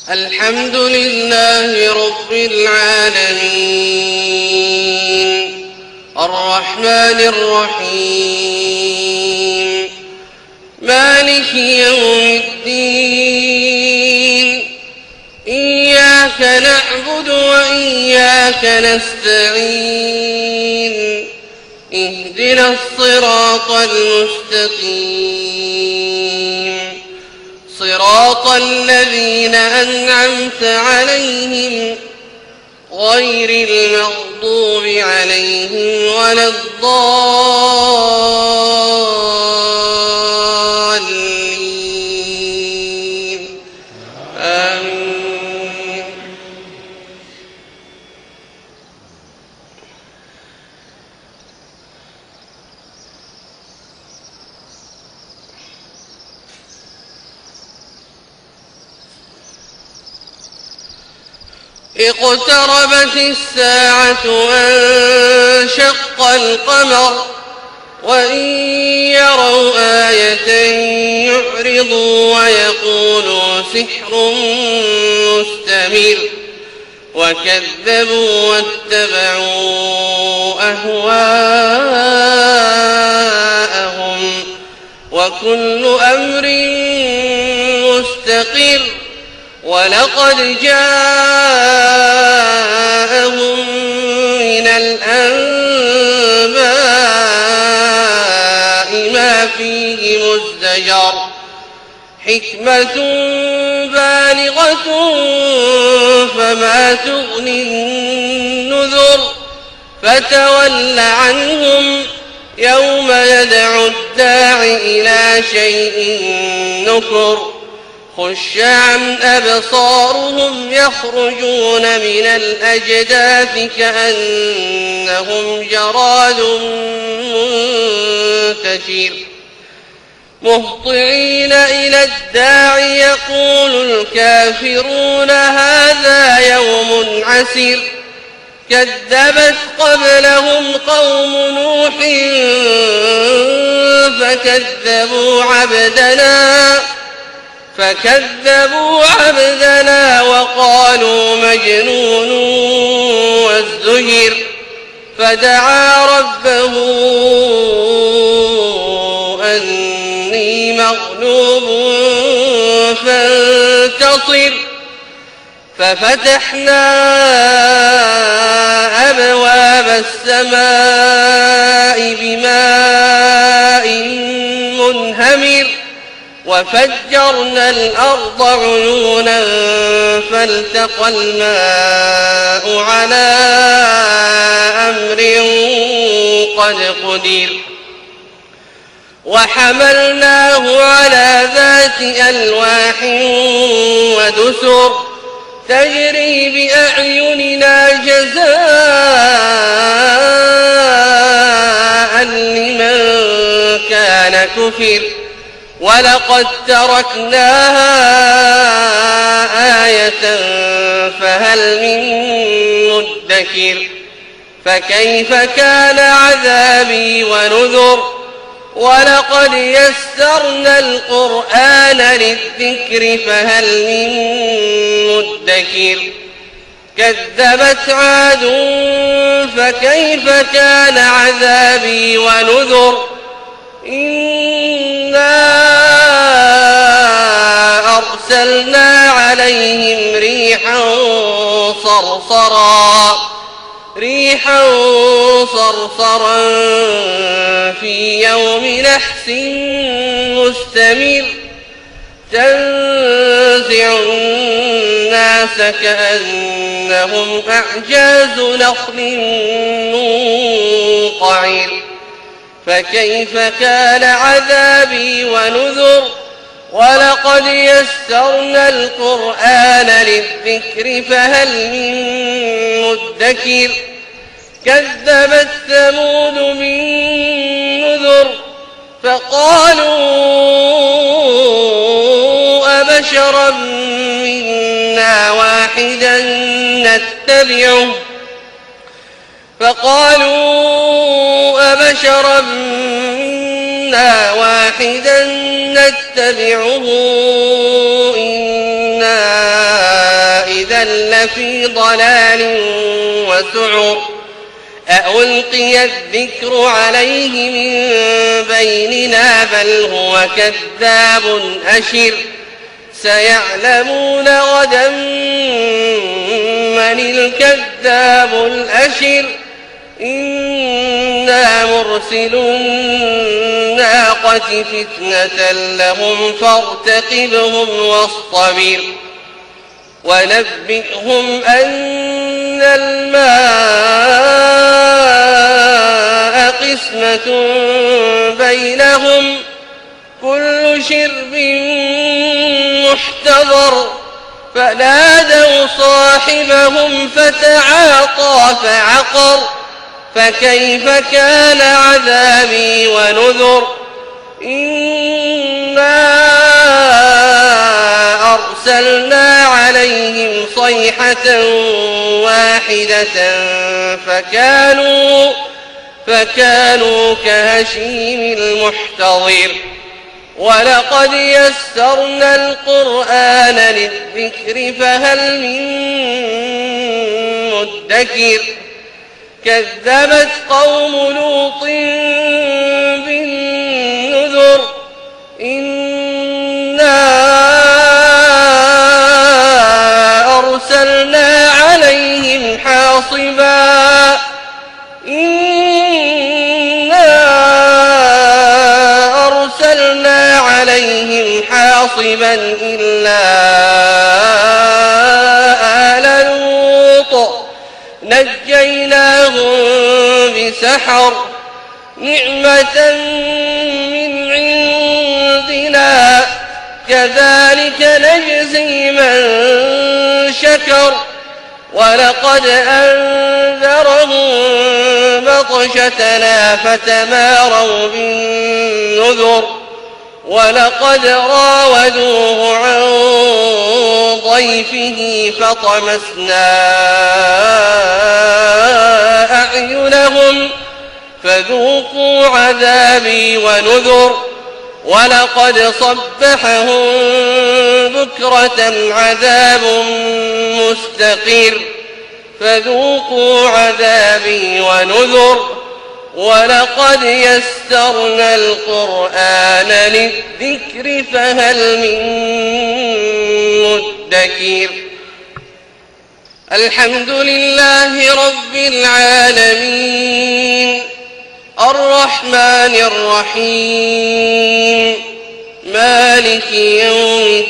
الحمد لله رب العالمين الرحمن الرحيم مالك يوم الدين إياك نعبد وإياك نستعين اهدنا الصراط المستقيم صراط الذين أنعمت عليهم غير المغضوب عليهم ولا الضالين آمين. اقتربت الساعة وانشق القمر وإن يروا آية يعرضوا ويقولوا سحر مستمر وكذبوا واتبعوا أهواءهم وكل أمر مستقر ولقد جاءهم من الأنباء ما فيه مزدجر حكمة بالغة فما تغني النذر فتول عنهم يوم يدعو الداع إلى شيء نكر خش عن أبصارهم يخرجون من الأجداث كأنهم جراد منتشر مهطعين إلى الداع يقول الكافرون هذا يوم عسر كذبت قبلهم قوم نوح فكذبوا عبدنا وقالوا مجنون وازدجر فدعا ربه أني مغلوب فانتصر ففتحنا أبواب السماء بماء منهمر وفجرنا الأرض عيونا فالتقى الماء على أمر قد قدر وحملناه على ذات ألواح ودسر تجري بأعيننا جزاء لمن كان كفر ولقد تركناها آية فهل من مدكر فكيف كان عذابي ونذر ولقد يسرنا القرآن للذكر فهل من مدكر كذبت عاد فكيف كان عذابي ونذر إنا أرسلنا عليهم ريحا صرصرا في يوم نحس مستمر تنزع الناس كأنهم أعجاز نخل منقعر فكيف كان عذابي ونذر ولقد يسرنا القرآن للذكر فهل من مدكر كذبت ثمود بالنذر فقالوا أبشرا منا واحدا نتبعه إنا لفي ضلال وسعر أألقي الذكر عليه من بيننا بل هو كذاب أشر سيعلمون غدا من الكذاب الأشر إنا مرسلو الناقة فتنة لهم فارتقبهم واصطبر ونبئهم أن الماء قسمة بينهم كل شرب محتضر فنادوا صاحبهم فتعاطى فعقر فكيف كان عذابي ونذر إنا أرسلنا عليهم صيحة واحدة فكانوا كهشيم المحتضر ولقد يسرنا القرآن للذكر فهل من مدكر كذبت قوم لوط بالنذر إنا أرسلنا عليهم حاصبا إلا آل لوط نجيناهم بسحر نعمة من عندنا كذلك نجزي من شكر ولقد أنذرهم بطشتنا فتماروا بالنذر ولقد راودوه عن ضيفه فطمسنا أعينهم فذوقوا عذابي ونذر ولقد صبحهم بكرة عذاب مستقر فذوقوا عذابي ونذر ولقد يسرنا القرآن للذكر فهل من مدكر الحمد لله رب العالمين الرحمن الرحيم مالك يوم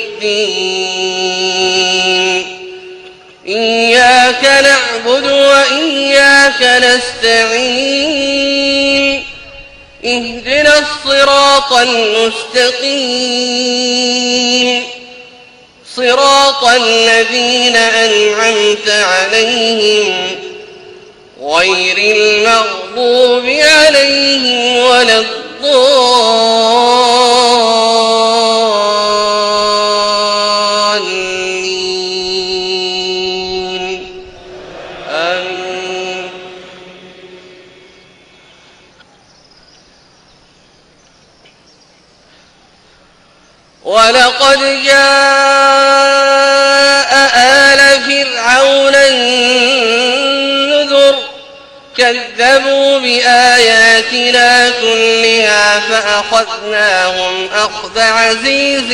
الدين إياك نعبد وإياك نستعين اهدنا الصراط المستقيم صراط الذين أنعمت عليهم غير المغضوب عليهم ولا الضالين آمين. ولقد جاء آل فرعون النذر كذبوا بآياتنا كلها فأخذناهم أخذ عزيز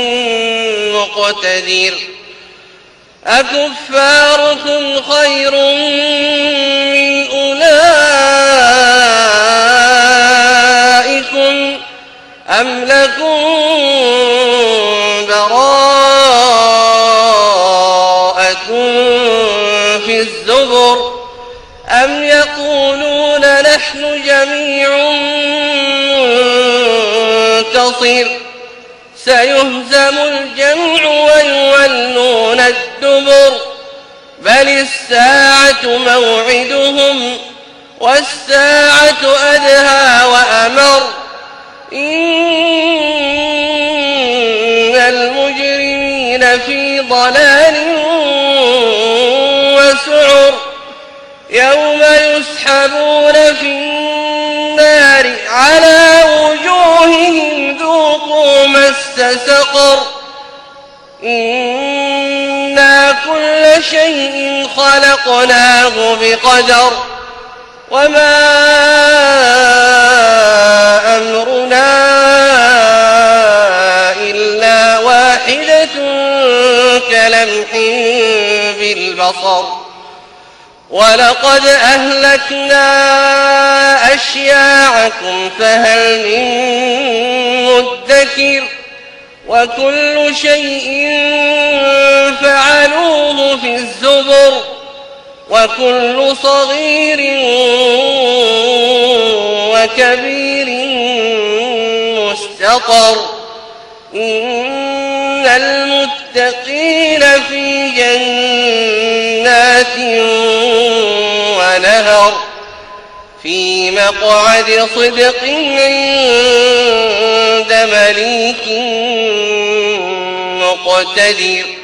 مقتدر أكفاركم خير من أولئكم أم لكم براءة في الزبر أم يقولون نحن جميع منتصر سيهزم الجمع ويولون الدبر بل الساعة موعدهم والساعة أدهى وأمر إن المجرمين في ضلال وسعر يوم يسحبون في النار على وجوههم ذوقوا مس سقر إنا كل شيء خلقناه بقدر وما أمرنا إلا واحدة كلمح بالبصر ولقد أهلكنا أشياعكم فهل من مدكر وكل شيء فعلوه في الزبر وكل صغير وكبير مستطر إن المتقين في جنات ونهر في مقعد صدق عند مليك مقتدر